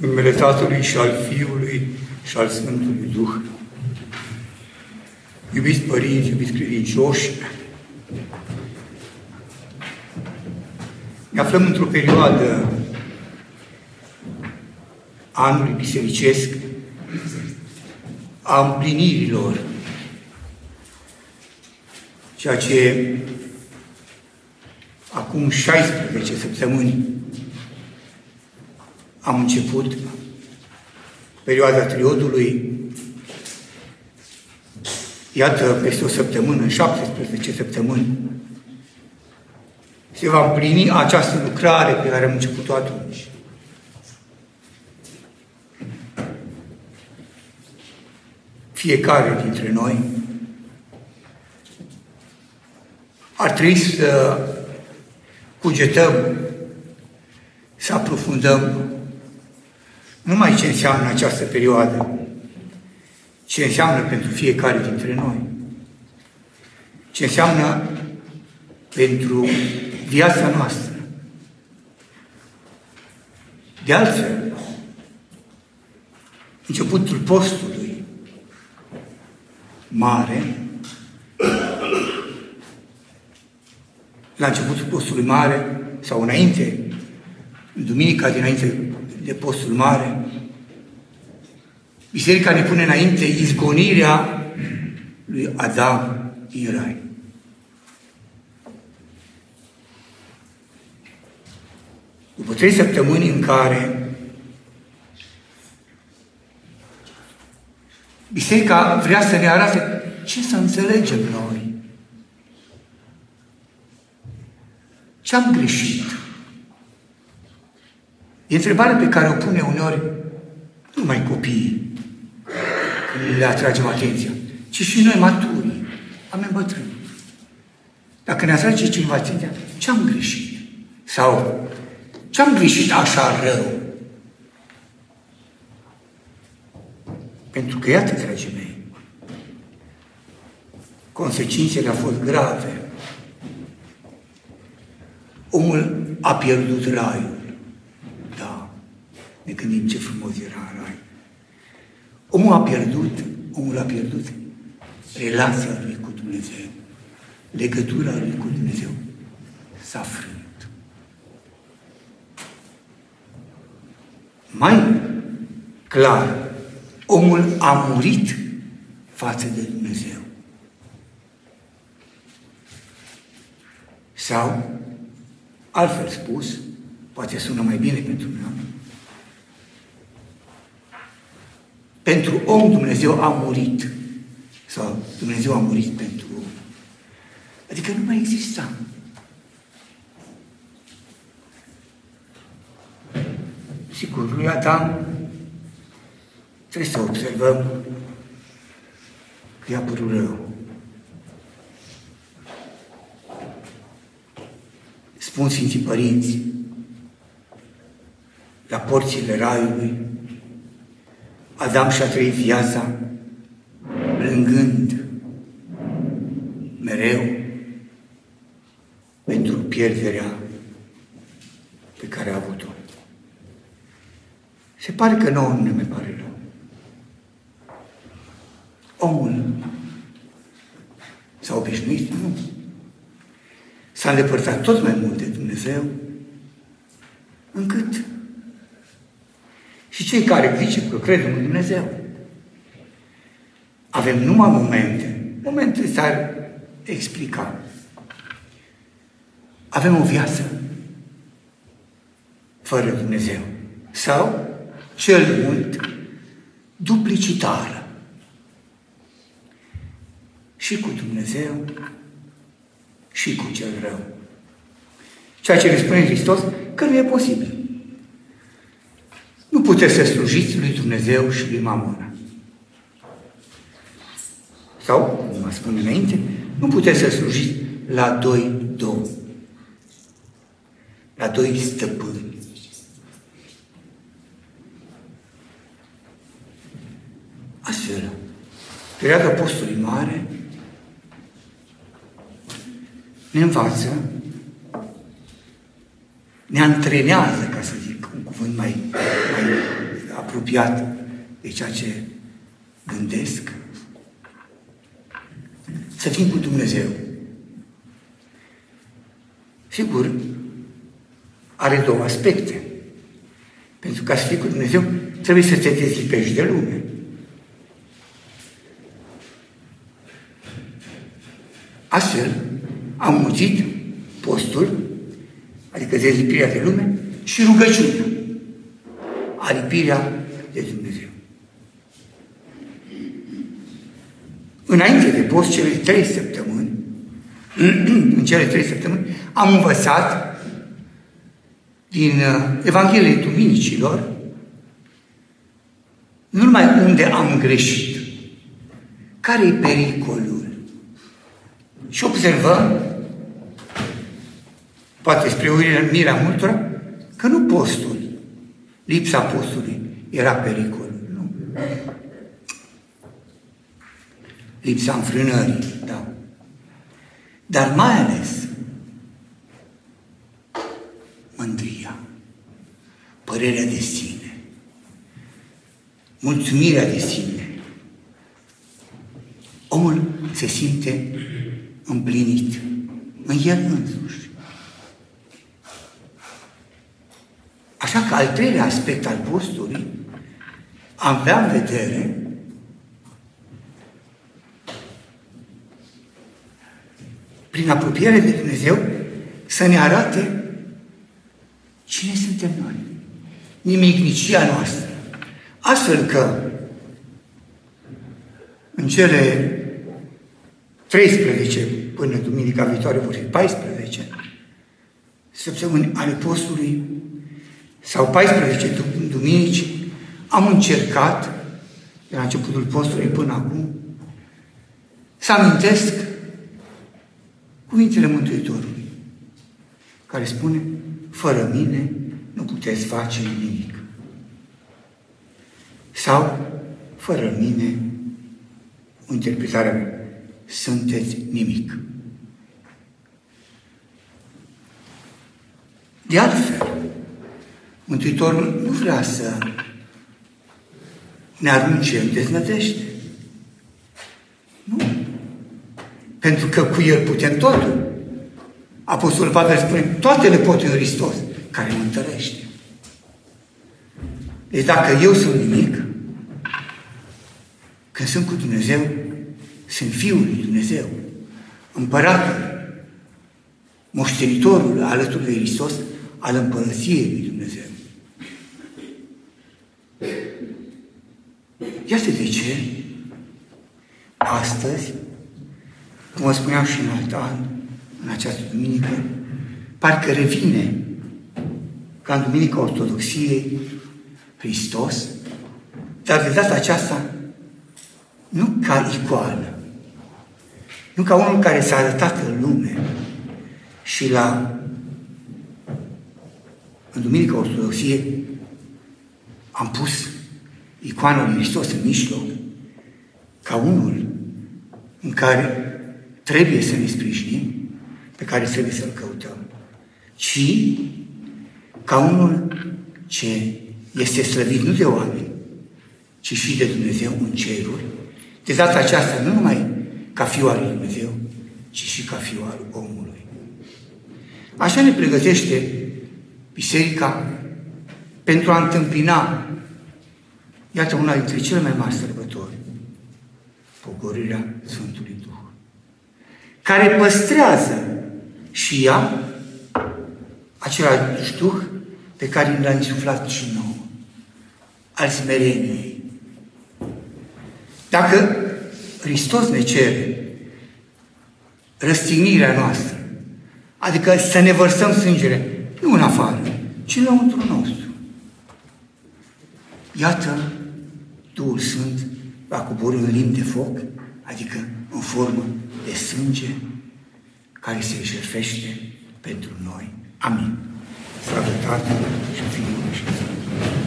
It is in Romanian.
În numele Tatălui și al Fiului și al Sfântului Duh. Iubiți părinți, iubiți credincioși, ne aflăm într-o perioadă anului bisericesc a împlinirilor, ceea ce acum 16 săptămâni am început perioada triodului. Iată, peste o săptămână, în 17 săptămâni, se va împlini această lucrare pe care am început-o atunci. Fiecare dintre noi ar trebui să cugetăm, să aprofundăm nu numai ce înseamnă această perioadă, ce înseamnă pentru fiecare dintre noi, ce înseamnă pentru viața noastră. De altfel, începutul postului mare, la începutul postului mare, sau înainte, în duminica dinainte de postul mare, Biserica ne pune înainte izgonirea lui Adam din Rai. După 3 săptămâni în care Biserica vrea să ne arate ce să înțelegem noi, ce am greșit. E întrebarea pe care o pune uneori nu numai copiii, când le atragem atenția, ci și noi maturii, oameni bătrâni. Dacă ne atrage cineva atenția, ce am greșit? Sau ce am greșit așa rău? Pentru că, iată, dragii mei, consecințele au fost grave. Omul a pierdut raiul. Da, ne gândim ce frumos era în rai. Omul a pierdut relația lui cu Dumnezeu. Legătura lui cu Dumnezeu s-a frânt. Mai clar, omul a murit față de Dumnezeu. Sau, altfel spus, poate sună mai bine pentru noi, pentru om Dumnezeu a murit. Sau Dumnezeu a murit pentru om. Adică nu mai exista. Sigur, lui Adam trebuie să observăm că i-a părut rău. Spun Sfinții Părinți, la porțile raiului, Adam și-a trăit viața plângând mereu pentru pierderea pe care a avut-o. Se pare că nouă nu ne mai pare rău. Omul s-a obișnuit, nu? S-a îndepărtat tot mai mult de Dumnezeu, încât și cei care zice că cred în Dumnezeu, avem numai momente s-ar explica. Avem o viață fără Dumnezeu. Sau, cel mult, duplicitară. Și cu Dumnezeu, și cu cel rău. Ceea ce ne spune Hristos, că nu e posibil. Nu puteți să slujiți lui Dumnezeu și lui Mamona. Sau, cum mă spune înainte, nu puteți să slujiți la doi domni, la doi stăpâni. Astfel, perioada postului mare ne învață, ne antrenează, ca să zic un cuvânt mai apropiat de ceea ce gândesc, să fim cu Dumnezeu. Sigur, are două aspecte. Pentru ca să fii cu Dumnezeu, trebuie să te dezlipești de lume. Astfel, am mulțit postul, adică dezlipirea de lume, și rugăciunea, alipirea de Dumnezeu. Înainte de post, în cele 3 săptămâni, am învățat din Evanghelia Duminicilor, nu numai unde am greșit, care e pericolul. Și observăm, poate spre uimirea multora, că nu postul, lipsa postului era pericolul. Nu. Lipsa înfrânării, da. Dar mai ales mândria, părerea de sine, mulțumirea de sine. Omul se simte împlinit în el însuși. Așa că al treilea aspect al postului am avea în vedere prin apropiere de Dumnezeu să ne arate cine suntem noi, nimicnicia noastră. Astfel că în cele 13 până duminica viitoare vor fi 14 săptămâni ale postului sau 14 duminici, am încercat de la începutul postului până acum să amintesc cuvintele Mântuitorului, care spune: fără mine nu puteți face nimic. Sau, fără mine, interpretarea mea, sunteți nimic. De altfel, Mântuitorul nu vrea să ne arunce în deznădejde. Nu. Pentru că cu El putem totul. Apostolul Pavel spune: toate le pot în Hristos, care mă întărește. Deci dacă eu sunt nimic, când sunt cu Dumnezeu, sunt Fiul lui Dumnezeu, Împăratul, moștenitorul alături de Hristos al Împărăției lui Dumnezeu. Iată de ce astăzi, cum vă spuneam și în alt an, în această duminică, parcă revine ca în Duminica Ortodoxiei Hristos, dar de data aceasta nu ca icoană, nu ca unul care s-a arătat în lume și în Duminica Ortodoxiei am pus icoana lui Hristos în mijloc, ca unul în care trebuie să ne sprijinim, pe care trebuie să-L căutăm, ci ca unul ce este slăvit nu de oameni, ci și de Dumnezeu în ceruri, de data aceasta nu numai ca Fiul al lui Dumnezeu, ci și ca Fiul al omului. Așa ne pregătește Biserica pentru a întâmpina, iată, una dintre cele mai mari sărbători, pogorârea Sfântului Duh, care păstrează și ea același Duh pe care l-a insuflat și nouă, al smereniei. Dacă Hristos ne cere răstignirea noastră, adică să ne vărsăm sângele, nu în afară, ci înăuntru nostru. Iată, Duhul Sfânt va coborî în limbi de foc, adică în formă de sânge, care se jertfește pentru noi. Amin. Slavă Tatălui și Fiului și Sfântului.